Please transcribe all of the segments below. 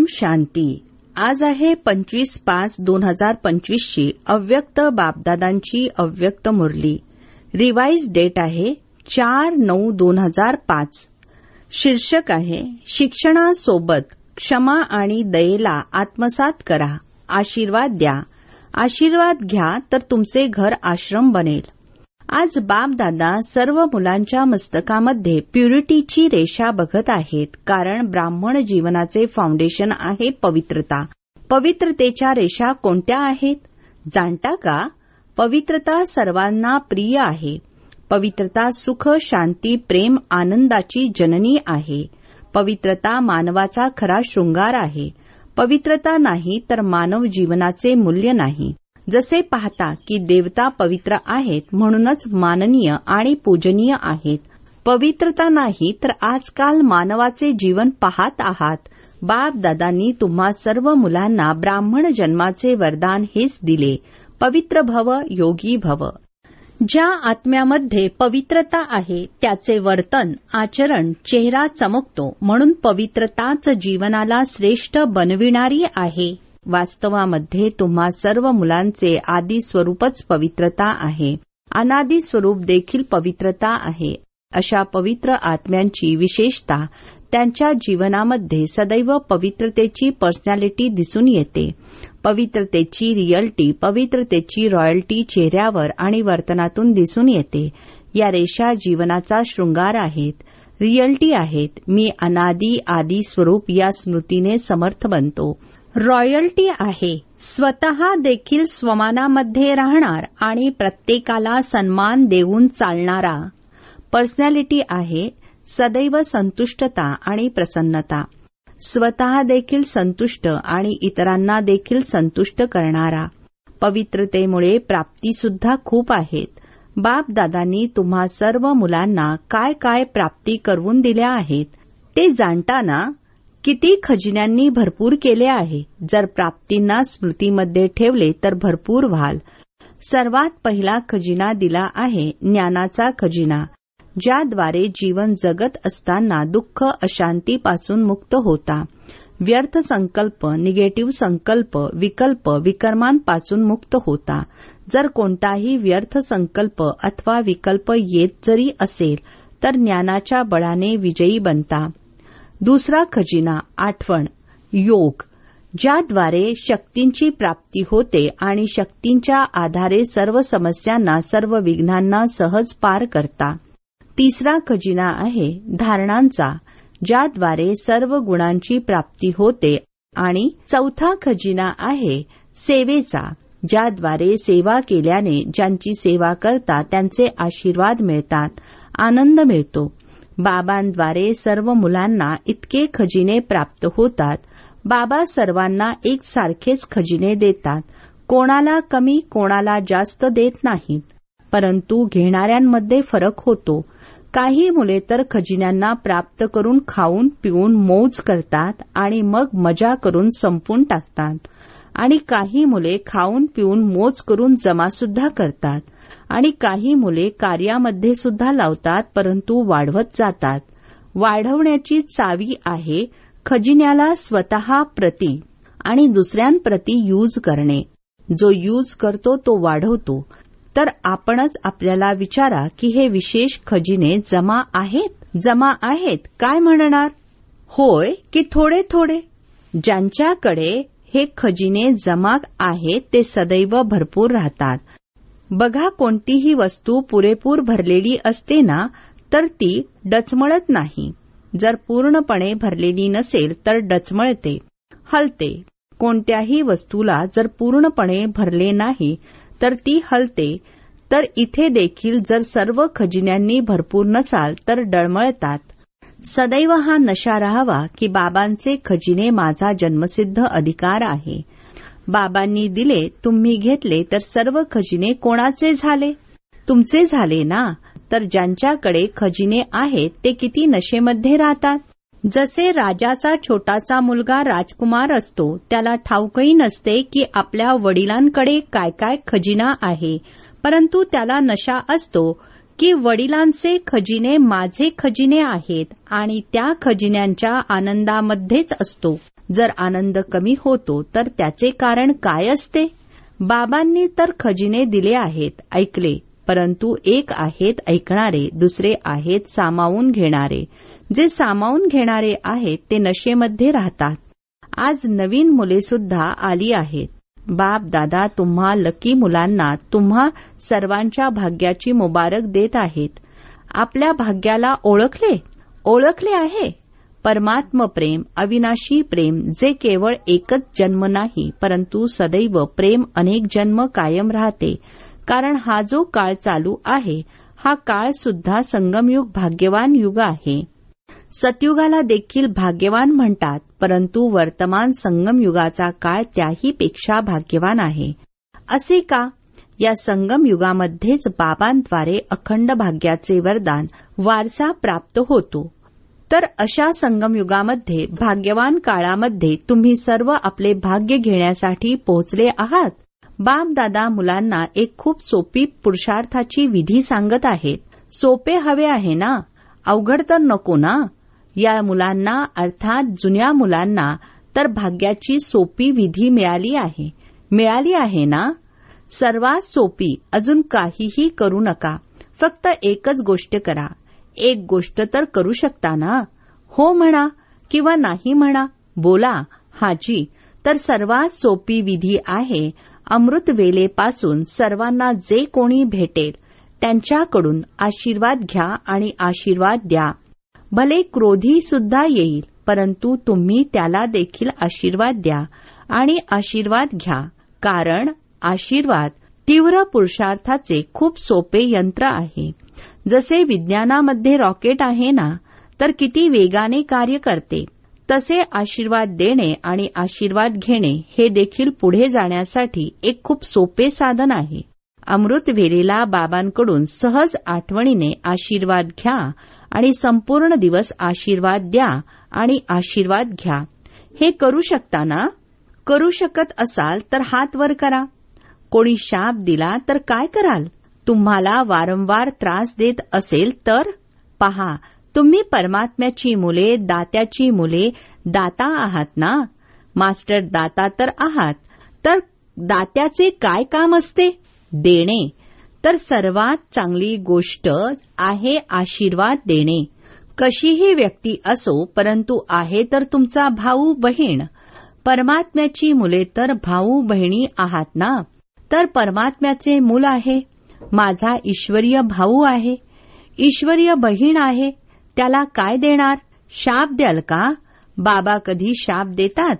शांती. आज आहे 25/5/2025 ची अव्यक्त बापदादांची अव्यक्त मुरली. रिवाइज डेट आहे 4/9/2005. शीर्षक आहे शिक्षणासोबत क्षमा आणि दयेला आत्मसात करा. आशीर्वाद द्या. आशीर्वाद घ्या तर तुमचे घर आश्रम बनेल. आज बापदादा सर्व मुलांच्या मस्तकामध्ये प्युरिटीची रेषा बघत आहेत, कारण ब्राह्मण जीवनाचे फाउंडेशन आहे पवित्रता. पवित्रतेच्या रेषा कोणत्या आहेत जाणता का? पवित्रता सर्वांना प्रिय आहे. पवित्रता सुख, शांती, प्रेम, आनंदाची जननी आहे. पवित्रता मानवाचा खरा शृंगार आहे. पवित्रता नाही तर मानव जीवनाचे मूल्य नाही. जसे पाहता की देवता पवित्र आहेत, म्हणूनच माननीय आणि पूजनीय आहेत. पवित्रता नाही तर आजकाल मानवाचे जीवन पाहत आहात. बापदादांनी तुम्हा सर्व मुलांना ब्राह्मण जन्माचे वरदान हेच दिले, पवित्र भव, योगी भव. ज्या आत्म्यामध्ये पवित्रता आहे त्याचे वर्तन, आचरण, चेहरा चमकतो. म्हणून पवित्रताच जीवनाला श्रेष्ठ बनविणारी आहे. वास्तवामध्ये तुम्हा सर्व मुलांचे आदी स्वरूपच पवित्रता आहे. अनादी स्वरूप देखील पवित्रता आहे. अशा पवित्र आत्म्यांची विशेषता त्यांच्या जीवनामध्ये सदैव पवित्रतेची पर्सनॅलिटी दिसून येते. पवित्रतेची रिअल्टी, पवित्रतेची रॉयल्टी चेहऱ्यावर आणि वर्तनातून दिसून येते. या रेषा जीवनाचा शृंगार आहेत, रिअल्टी आहेत. मी अनादी आदी स्वरूप या स्मृतीने समर्थ बनतो. रॉयल्टी आहे, स्वतः देखील स्वमानामध्ये राहणार आणि प्रत्येकाला सन्मान देऊन चालणारा. पर्सनॅलिटी आहे, सदैव संतुष्टता आणि प्रसन्नता. स्वतः देखील संतुष्ट आणि इतरांना देखील संतुष्ट करणारा. पवित्रतेमुळे प्राप्तीसुद्धा खूप आहेत. बापदादांनी तुम्हा सर्व मुलांना काय काय प्राप्ती करून दिल्या आहेत ते जाणताना किती खजिन्यांनी भरपूर केले आहे. जर प्राप्तींना स्मृतीमध्ये ठेवले तर भरपूर व्हाल. सर्वात पहिला खजिना दिला आहे ज्ञानाचा खजिना, ज्याद्वारे जीवन जगत असताना दुःख, अशांतीपासून मुक्त होता. व्यर्थ संकल्प, निगेटिव्ह संकल्प, विकल्प, विकर्मांपासून मुक्त होता. जर कोणताही व्यर्थ संकल्प अथवा विकल्प येत जरी असेल तर ज्ञानाच्या बळाने विजयी बनता. दुसरा खजिना आठवण, योग, ज्याद्वारे शक्तींची प्राप्ती होते आणि शक्तींच्या आधारे सर्व समस्यांना, सर्व विघ्नांना सहज पार करता. तिसरा खजिना आहे धारणांचा, ज्याद्वारे सर्व गुणांची प्राप्ती होते. आणि चौथा खजिना आहे सेवेचा, ज्याद्वारे सेवा केल्याने ज्यांची सेवा करता त्यांचे आशीर्वाद मिळतात, आनंद मिळतो. बाबांद्वारे सर्व मुलांना इतके खजिने प्राप्त होतात. बाबा सर्वांना एकसारखेच खजिने देतात. कोणाला कमी, कोणाला जास्त देत नाहीत. परंतु घेणाऱ्यांमध्ये फरक होतो. काही मुले तर खजिन्यांना प्राप्त करून खाऊन पिऊन मौज करतात आणि मग मजा करून संपून टाकतात. आणि काही मुले खाऊन पिऊन मौज करून जमासुद्धा करतात. आणि काही मुले कार्यामध्ये सुद्धा लावतात, परंतु वाढवत जातात. वाढवण्याची चावी आहे खजिन्याला स्वतः प्रती आणि दुसऱ्यांप्रती यूज करणे. जो यूज करतो तो वाढवतो. तर आपणच आपल्याला विचारा की हे विशेष खजिने जमा आहेत काय म्हणणार? होय की थोडे थोडे? ज्यांच्याकडे हे खजिने जमा आहेत ते सदैव भरपूर राहतात. बघा, कोणतीही वस्तू पुरेपूर भरलेली असते ना तर ती डचमळत नाही. जर पूर्णपणे भरलेली नसेल तर डचमळते, हलते. कोणत्याही वस्तूला जर पूर्णपणे भरले नाही तर ती हलते. तर इथे देखील जर सर्व खजिन्यांनी भरपूर नसाल तर डळमळतात. सदैव हा नशा राहावा की बाबांचे खजिने माझा जन्मसिद्ध अधिकार आहे. बाबांनी दिले, तुम्ही घेतले, तर सर्व खजिने कोणाचे झाले? तुमचे झाले ना. तर ज्यांच्याकडे खजिने आहेत ते किती नशेमध्ये राहतात. जसे राजाचा छोटासा मुलगा राजकुमार असतो, त्याला ठाऊकही नसते की आपल्या वडिलांकडे काय काय खजिना आहे, परंतु त्याला नशा असतो की वडिलांचे खजिने माझे खजिने आहेत आणि त्या खजिन्यांच्या आनंदामध्येच असतो. जर आनंद कमी होतो तर त्याचे कारण काय असते? बाबांनी तर खजिने दिले आहेत, ऐकले, परंतु एक आहेत ऐकणारे, दुसरे आहेत सामावून घेणारे. जे सामावून घेणारे आहेत ते नशेमध्ये राहतात. आज नवीन मुले सुद्धा आली आहेत. बाप दादा तुम्हा लकी मुलांना तुम्हा सर्वांच्या भाग्याची मुबारक देत आहेत. आपल्या भाग्याला ओळखले आहे. परमात्म प्रेम, अविनाशी प्रेम, जे केवळ एकच जन्म नाही परंतु सदैव प्रेम अनेक जन्म कायम राहते. कारण हा जो काळ चालू आहे हा काळ सुद्धा संगमयुग भाग्यवान युग आहे. सतयुगाला देखील भाग्यवान म्हणतात, परंतु वर्तमान संगम युगाचा काळ त्याही पेक्षा भाग्यवान आहे. असे का? या संगम युगामध्येच बाबांद्वारे अखंड भाग्याचे वरदान वारसा प्राप्त होतो. तर अशा संगम युगामध्ये भाग्यवान काळामध्ये तुम्ही सर्व आपले भाग्य घेण्यासाठी पोहोचले आहात. बाप दादा मुलांना एक खूप सोपी पुरुषार्थाची विधी सांगत आहेत. सोपे हवे आहे ना, अवघड तर नको ना. या मुलांना अर्थात जुन्या मुलांना तर भाग्याची सोपी विधी मिळाली आहे ना. सर्वात सोपी. अजून काहीही करू नका, फक्त एकच गोष्ट करा. एक गोष्ट तर करू शकता ना. हो म्हणा किंवा नाही म्हणा, बोला हाजी. तर सर्वात सोपी विधी आहे अमृत वेलेपासून सर्वांना जे कोणी भेटेल त्यांच्याकडून आशीर्वाद घ्या आणि आशीर्वाद द्या. भले क्रोधी सुद्धा येईल, परंतु तुम्ही त्याला देखील आशीर्वाद द्या आणि आशीर्वाद घ्या. कारण आशीर्वाद तीव्र पुरुषार्थाचे खूप सोपे यंत्र आहे. जसे विज्ञानामध्ये रॉकेट आहे ना, तर किती वेगाने कार्य करते, तसे आशीर्वाद देणे आणि आशीर्वाद घेणे हे देखील पुढे जाण्यासाठी एक खूप सोपे साधन आहे. अमृत वेलेला बाबांकडून सहज आठवणीने आशीर्वाद घ्या आणि संपूर्ण दिवस आशीर्वाद द्या आणि आशीर्वाद घ्या. हे करू शकता ना? करू शकत असाल तर हात वर करा. कोणी शाप दिला तर काय कराल? तुम्हाला वारंवार त्रास देत असेल तर? पहा, तुम्ही परमात्म्याची मुले, दात्याची मुले, दाता आहात ना. मास्टर दाता तर आहात. तर दात्याचे काय काम असते? देणे. तर सर्वात चांगली गोष्ट आहे आशीर्वाद देणे. कशीही व्यक्ती असो, परंतु आहे तर तुमचा भाऊ बहीण. परमात्म्याची मुले तर भाऊ बहिणी आहात ना. तर परमात्म्याचे मूल आहे. माझा ईश्वरीय भाऊ आहे, ईश्वरीय बहीण आहे. त्याला काय देणार? शाप द्याल का? बाबा कधी शाप देतात?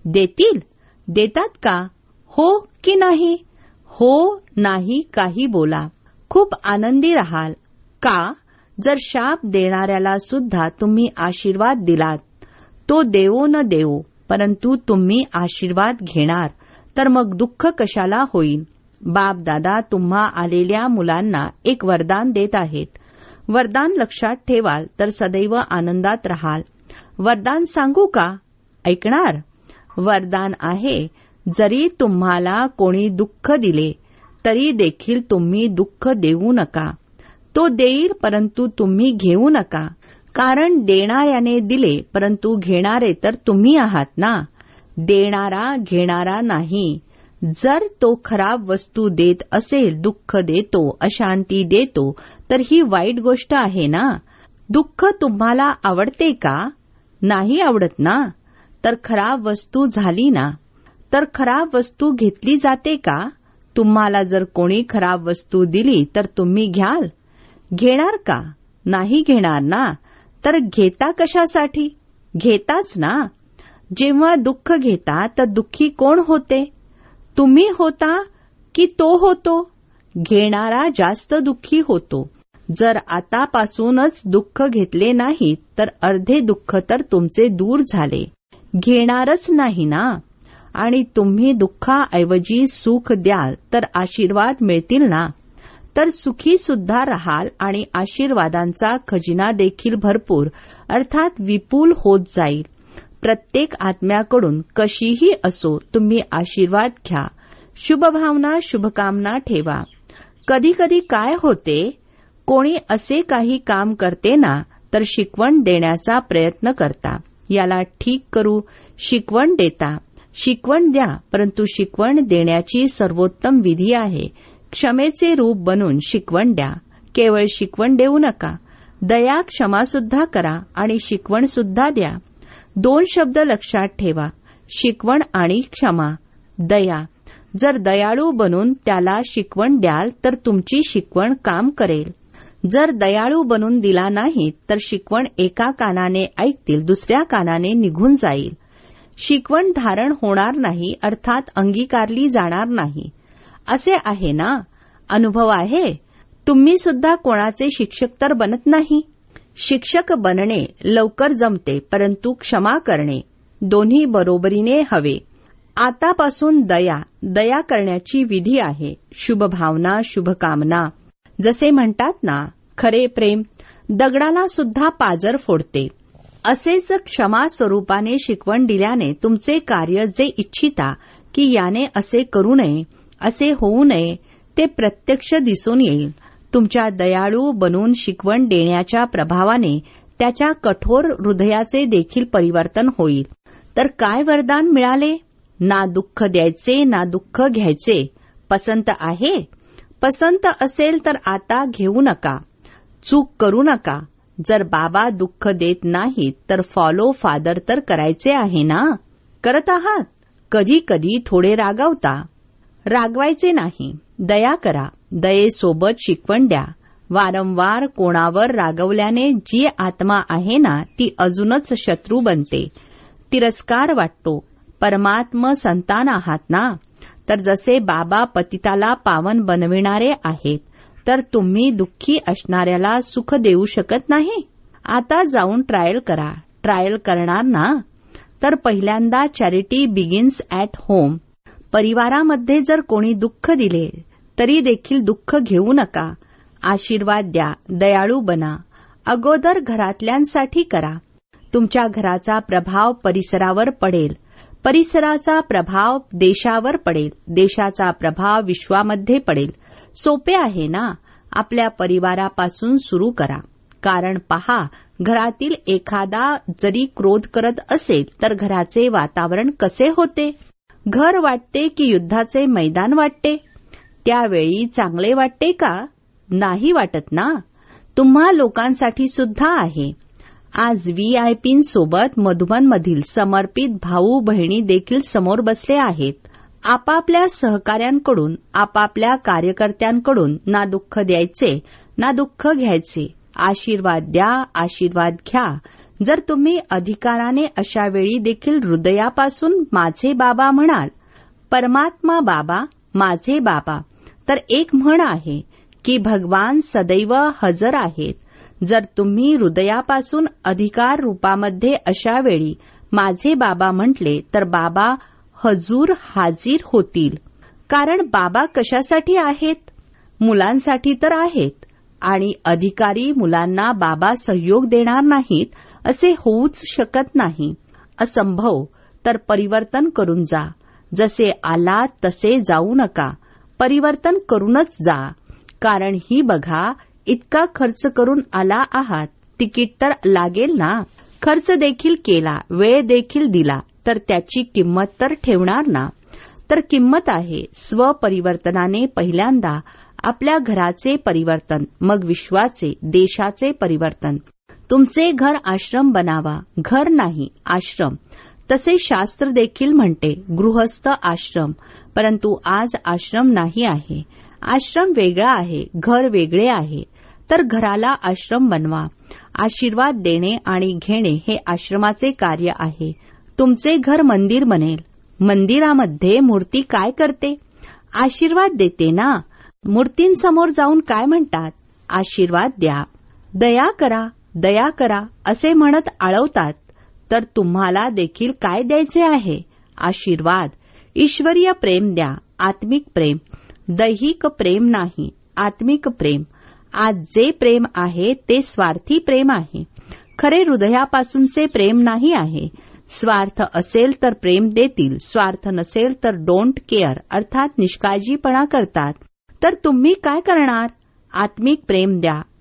देतात का? हो की नाही? हो नाही काही बोला. खूप आनंदी राहाल. का? जर शाप देणाऱ्याला सुद्धा तुम्ही आशीर्वाद दिलात, तो देवो न देवो, परंतु तुम्ही आशीर्वाद घेणार, तर मग दुःख कशाला होईल? बाप दादा तुम्हा आलेल्या मुलांना एक वरदान देत आहेत. वरदान लक्षात ठेवाल तर सदैव आनंदात राहाल. वरदान सांगू का? ऐकणार? वरदान आहे, जरी तुम्हाला कोणी दुःख दिले तरी देखील तुम्ही दुःख देऊ नका. तो देईल परंतु तुम्ही घेऊ नका. कारण देणाऱ्याने दिले, परंतु घेणारे तर तुम्ही आहात ना. देणारा घेणारा नाही. जर तो खराब वस्तू देत असेल, दुःख देतो, अशांती देतो, तर ही वाईट गोष्ट आहे ना. दुःख तुम्हाला आवडते का? नाही आवडत ना. तर खराब वस्तू झाली ना. तर खराब वस्तू घेतली जाते का? तुम्हाला जर कोणी खराब वस्तू दिली तर तुम्ही घ्याल? घेणार का? नाही घेणार ना. तर घेता कशासाठी? घेताच ना. जेव्हा दुःख घेता तर दुःखी कोण होते? तुम्ही होता की तो होतो? घेणारा जास्त दुःखी होतो. जर आतापासूनच दुःख घेतले नाहीत तर अर्धे दुःख तर तुमचे दूर झाले. घेणारच नाही ना. आणि तुम्ही दुःखाऐवजी सुख द्याल तर आशीर्वाद मिळतील ना. तर सुखी सुद्धा राहाल आणि आशीर्वादांचा खजिना देखील भरपूर अर्थात विपुल होत जाईल. प्रत्येक आत्म्याकडून कशीही असो तुम्ही आशीर्वाद घ्या. शुभभावना शुभकामना ठेवा. कधी कधी काय होते, कोणी असे काही काम करते ना तर शिकवण देण्याचा प्रयत्न करता. याला ठीक करू, शिकवण देता. शिकवण द्या, परंतु शिकवण देण्याची सर्वोत्तम विधी आहे क्षमेचे रूप बनून शिकवण द्या. केवळ शिकवण देऊ नका, दया क्षमा सुद्धा करा आणि शिकवण सुद्धा द्या. 2 शब्द लक्षात ठेवा, शिकवण आणि क्षमा. दया. जर दयाळू बनून त्याला शिकवण द्याल तर तुमची शिकवण काम करेल. जर दयाळू बनून दिला नाही तर शिकवण एका कानाने ऐकतील, दुसऱ्या कानाने निघून जाईल. शिकवण धारण होणार नाही, अर्थात अंगीकारली जाणार नाही. असे आहे ना? अनुभव आहे. तुम्ही सुद्धा कोणाचे शिक्षक तर बनत नाही. शिक्षक बनणे लवकर जमते, परंतु क्षमा करणे दोन्ही बरोबरीने हवे. आतापासून दया करण्याची विधी आहे. शुभ भावना, शुभकामना. जसे म्हणतात ना, खरे प्रेम दगडाला सुद्धा पाजर फोडते. असेच क्षमा स्वरूपाने शिकवण दिल्याने तुमचे कार्य जे इच्छिता की याने असे करू नये, असे होऊ नये, ते प्रत्यक्ष दिसून येईल. तुमच्या दयाळू बनून शिकवण देण्याच्या प्रभावाने त्याच्या कठोर हृदयाचे देखील परिवर्तन होईल. तर काय वरदान मिळाले? ना दुःख द्यायचे, ना दुःख घ्यायचे. पसंत आहे? पसंत असेल तर आता घेऊ नका. चूक करू नका. जर बाबा दुःख देत नाहीत तर फॉलो फादर तर करायचे आहे ना? करत आहात? कधी कधी थोडे रागावता. रागवायचे नाही, दया करा. दयेसोबत शिकवण द्या. वारंवार कोणावर रागवल्याने जी आत्मा आहे ना ती अजूनच शत्रू बनते. तिरस्कार वाटतो. परमात्म संतान आहात ना, तर जसे बाबा पतिताला पावन बनविणारे आहेत, तर तुम्ही दुःखी असणाऱ्याला सुख देऊ शकत नाही. आता जाऊन ट्रायल करा. ट्रायल करणार ना, तर पहिल्यांदा चॅरिटी बिगिन्स ॲट होम. परिवारामध्ये जर कोणी दुःख दिले तरी देखील दुःख घेऊ नका. आशीर्वाद द्या, दयाळू बना. अगोदर घरातल्यांसाठी करा. तुमच्या घराचा प्रभाव परिसरावर पडेल, परिसराचा प्रभाव देशावर पडेल, देशाचा प्रभाव विश्वामध्ये पडेल. सोपे आहे ना? आपल्या परिवारापासून सुरू करा. कारण पहा, घरातील एखादा जरी क्रोध करत असेल तर घराचे वातावरण कसे होते? घर वाटते की युद्धाचे मैदान वाटते? त्यावेळी चांगले वाटते का? नाही वाटत ना. तुम्हा लोकांसाठी सुद्धा आहे. आज व्हीआयपींसोबत मधुबनमधील समर्पित भाऊ बहिणी देखील समोर बसले आहेत. आपापल्या सहकाऱ्यांकडून, आपापल्या कार्यकर्त्यांकडून ना दुःख द्यायचे ना दुःख घ्यायचे. आशीर्वाद द्या, आशीर्वाद घ्या. जर तुम्ही अधिकाराने अशा वेळी देखील हृदयापासून माझे बाबा म्हणाल, परमात्मा बाबा, माझे बाबा, तर एक म्हण आहे की भगवान सदैव हजर आहेत. जर तुम्ही हृदयापासून अधिकार रूपामध्ये अशा वेळी माझे बाबा म्हटले तर बाबा हजूर हाजीर होतील. कारण बाबा कशासाठी आहेत? मुलांसाठी तर आहेत. आणि अधिकारी मुलांना बाबा सहयोग देणार नाहीत असे होऊच शकत नाही. असंभव. तर परिवर्तन करून जा. जसे आलात तसे जाऊ नका. परिवर्तन करूनच जा. कारण ही बघा, इतका खर्च करून आला आहात, तिकीट तर लागेल ना. खर्च देखील केला, वेळ देखील दिला, तर त्याची किंमत तर ठेवणार ना. तर किंमत आहे स्वपरिवर्तनाने. पहिल्यांदा आपल्या घराचे परिवर्तन, मग विश्वाचे, देशाचे परिवर्तन. तुमचे घर आश्रम बनावा. घर नाही, आश्रम. तसे शास्त्र देखील म्हणते गृहस्थ आश्रम. परंतु आज आश्रम नाही आहे. आश्रम वेगळा आहे, घर वेगळे आहे. तर घराला आश्रम बनवा. आशीर्वाद देणे आणि घेणे हे आश्रमाचे कार्य आहे. तुमचे घर मंदिर बनेल. मंदिरामध्ये मूर्ती काय करते? आशीर्वाद देते ना. मूर्तींसमोर जाऊन काय म्हणतात? आशीर्वाद द्या, दया करा, दया करा असे म्हणत आळवतात. तर तुम्हाला देखील काय द्यायचे आहे? आशीर्वाद. ईश्वरीय प्रेम द्या, आत्मिक प्रेम. दैहिक प्रेम नाही, आत्मिक प्रेम. आज जे प्रेम आहे ते स्वार्थी प्रेम आहे. खरे हृदयापासूनचे प्रेम नाही आहे. स्वार्थ असेल तर प्रेम देतील, स्वार्थ नसेल तर डोंट केअर अर्थात निष्काळजीपणा करतात. तर तुम्ही काय करणार? आत्मिक प्रेम द्या,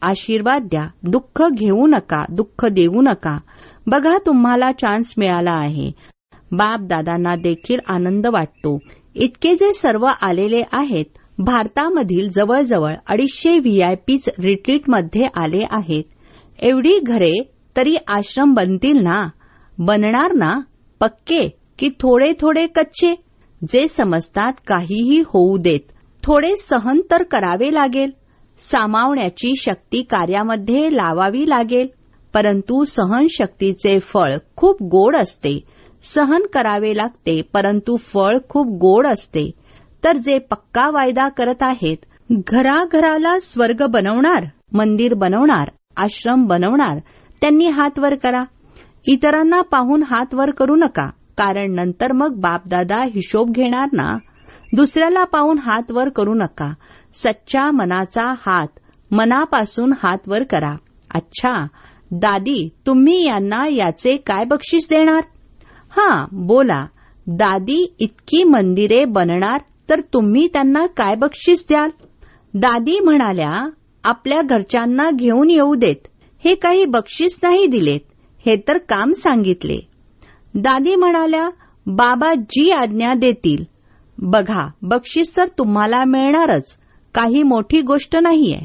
आशीर्वाद द्या. दुःख घेऊ नका, दुःख देऊ नका. बघा, तुम्हाला चान्स मिळाला आहे. बाप दादांना देखील आनंद वाटतो. इतके जे सर्व आलेले आहेत, भारतामधील जवळजवळ 250 VIPs रिट्रीटमध्ये आले आहेत. एवढी घरे तरी आश्रम बनतील ना? बनणार ना? पक्के की थोडे थोडे कच्चे? जे समजतात काहीही होऊ देत, थोडे सहन तर करावे लागेल. सामावण्याची शक्ती कार्यामध्ये लावावी लागेल. परंतु सहनशक्तीचे फळ खूप गोड असते. सहन करावे लागते, परंतु फळ खूप गोड असते. तर जे पक्का वायदा करत आहेत, घराघराला स्वर्ग बनवणार, मंदिर बनवणार, आश्रम बनवणार, त्यांनी हात वर करा. इतरांना पाहून हात वर करू नका, कारण नंतर मग बापदादा हिशोब घेणार ना. दुसऱ्याला पाहून हात वर करू नका. सच्चा मनाचा हात, मनापासून हात वर करा. अच्छा दादी, तुम्ही यांना याचे काय बक्षीस देणार? हां, बोला. दादी इतकी मंदिरे बनणार, तर तुम्ही त्यांना काय बक्षीस द्याल? दादी म्हणाल्या, आपल्या घरच्यांना घेऊन येऊ देत. हे काही बक्षीस नाही दिलेत, हे तर काम सांगितले. दादी म्हणाल्या, बाबा जी आज्ञा देतील. बघा, बक्षीस तर तुम्हाला मिळणारच. काही मोठी गोष्ट नाहीये.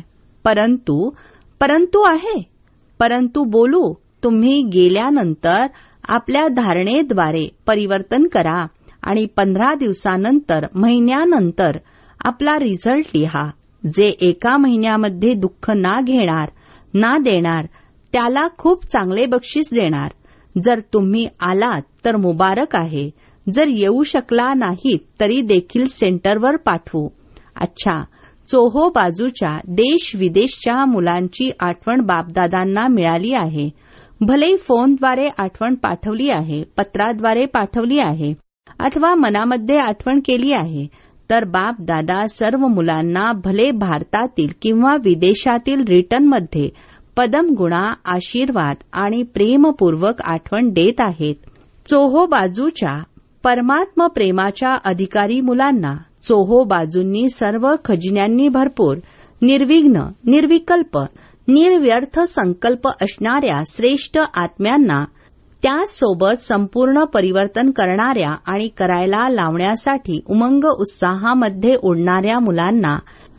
परंतु आहे. परंतु बोलू, तुम्ही गेल्यानंतर आपल्या धारणेद्वारे परिवर्तन करा आणि 15 दिवसानंतर, महिन्यानंतर आपला रिझल्ट लिहा. जे एका महिन्यामध्ये दुःख ना घेणार, ना देणार, त्याला खूप चांगले बक्षीस देणार. जर तुम्ही आलात तर मुबारक आहे. जर येऊ शकला नाहीत तरी देखील सेंटरवर पाठवू. अच्छा, चोहो बाजूच्या देश विदेशच्या मुलांची आठवण बापदादांना मिळाली आहे. भले फोनद्वारे आठवण पाठवली आहे, पत्राद्वारे पाठवली आहे, अथवा मनामध्ये आठवण केली आहे, तर बापदादा सर्व मुलांना भले भारतातील किंवा विदेशातील रिटर्नमध्ये पदमगुणा, आशीर्वाद आणि प्रेमपूर्वक आठवण देत आहेत. चोहो बाजूच्या परमात्म प्रेमाच्या अधिकारी मुलांना चोहो बाजूंनी सर्व खजिन्यांनी भरपूर, निर्विघ्न, निर्विकल्प, निर्व्यर्थ संकल्प असणाऱ्या श्रेष्ठ आत्म्यांना, त्याचसोबत संपूर्ण परिवर्तन करणाऱ्या आणि करायला लावण्यासाठी उमंग उत्साहामध्ये उडणाऱ्या मुलांना,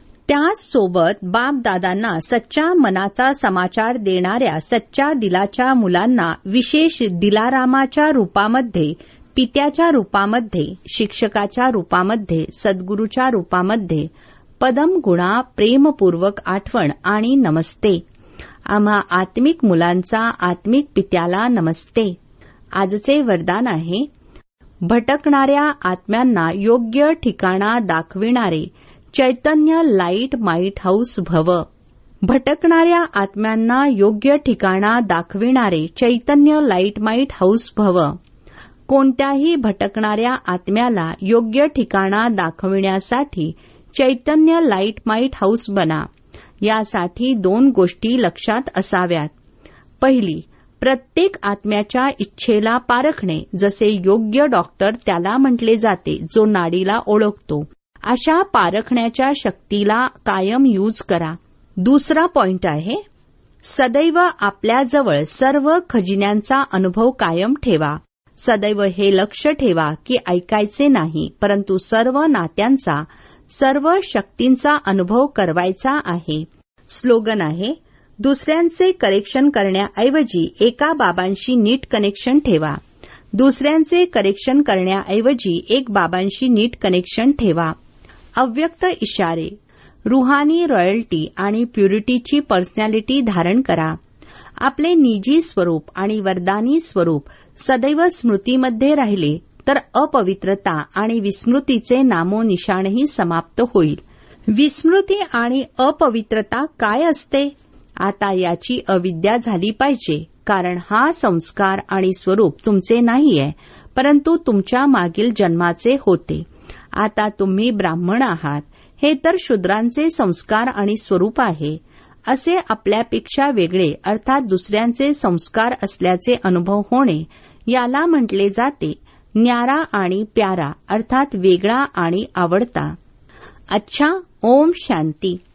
त्याचसोबत बापदादांना सच्चा मनाचा समाचार देणाऱ्या सच्च्या दिलाच्या मुलांना, विशेष दिलारामाच्या रूपामध्ये, पित्याच्या रूपामध्ये, शिक्षकाच्या रूपामध्ये, सद्गुरूच्या रूपामध्ये पदमगुणा, प्रेमपूर्वक आठवण आणि नमस्ते. आम्हा आत्मिक मुलांचा आत्मिक पित्याला नमस्ते. आजचे वरदान आहे, भटकणाऱ्या आत्म्यांना योग्य ठिकाणा दाखविणारे चैतन्य लाईट माईट हाऊस भव. भटकणाऱ्या आत्म्यांना योग्य ठिकाणा दाखविणारे चैतन्य लाईट माईट हाऊस भव. कोणत्याही भटकणाऱ्या आत्म्याला योग्य ठिकाणा दाखविण्यासाठी चैतन्य लाईट माईट हाऊस बना. यासाठी 2 गोष्टी लक्षात असाव्यात. पहिली, प्रत्येक आत्म्याच्या इच्छेला पारखणे, जसे योग्य डॉक्टर त्याला म्हटले जाते, जो नाडीला ओळखतो. अशा पारखण्याच्या शक्तीला कायम यूज करा. दुसरा पॉइंट आहे, सदैव आपल्याजवळ सर्व खजिन्यांचा अनुभव कायम ठेवा. सदैव हे लक्ष ठेवा की ऐकायचे नाही, परंतु सर्व नात्यांचा, सर्व शक्तींचा अनुभव करवायचा आहे. स्लोगन आहे, दुसऱ्यांचे करेक्शन करण्याऐवजी एका बाबांशी नीट कनेक्शन ठेवा. दुसऱ्यांचे करेक्शन करण्याऐवजी एक बाबांशी नीट कनेक्शन ठेवा. अव्यक्त इशारे, रुहानी रॉयल्टी आणि प्युरिटीची पर्सनॅलिटी धारण करा. आपले निजी स्वरूप आणि वरदानी स्वरूप सदैव स्मृतीमध्ये राहिले तर अपवित्रता आणि विस्मृतीचे नामोनिशाणही समाप्त होईल. विस्मृती आणि अपवित्रता काय असते? आता याची अविद्या झाली पाहिजे, कारण हा संस्कार आणि स्वरूप तुमचे नाहीये, परंतु तुमच्या मागील जन्माचे होते. आता तुम्ही ब्राह्मण आहात, हे तर शूद्रांचे संस्कार आणि स्वरूप आहे. असे आपल्यापेक्षा वेगळे अर्थात दुसऱ्यांचे संस्कार असल्याचे अनुभव होणे, याला म्हटले जाते न्यारा आणि प्यारा, अर्थात वेगळा आणि आवडता. अच्छा, ओम शांती.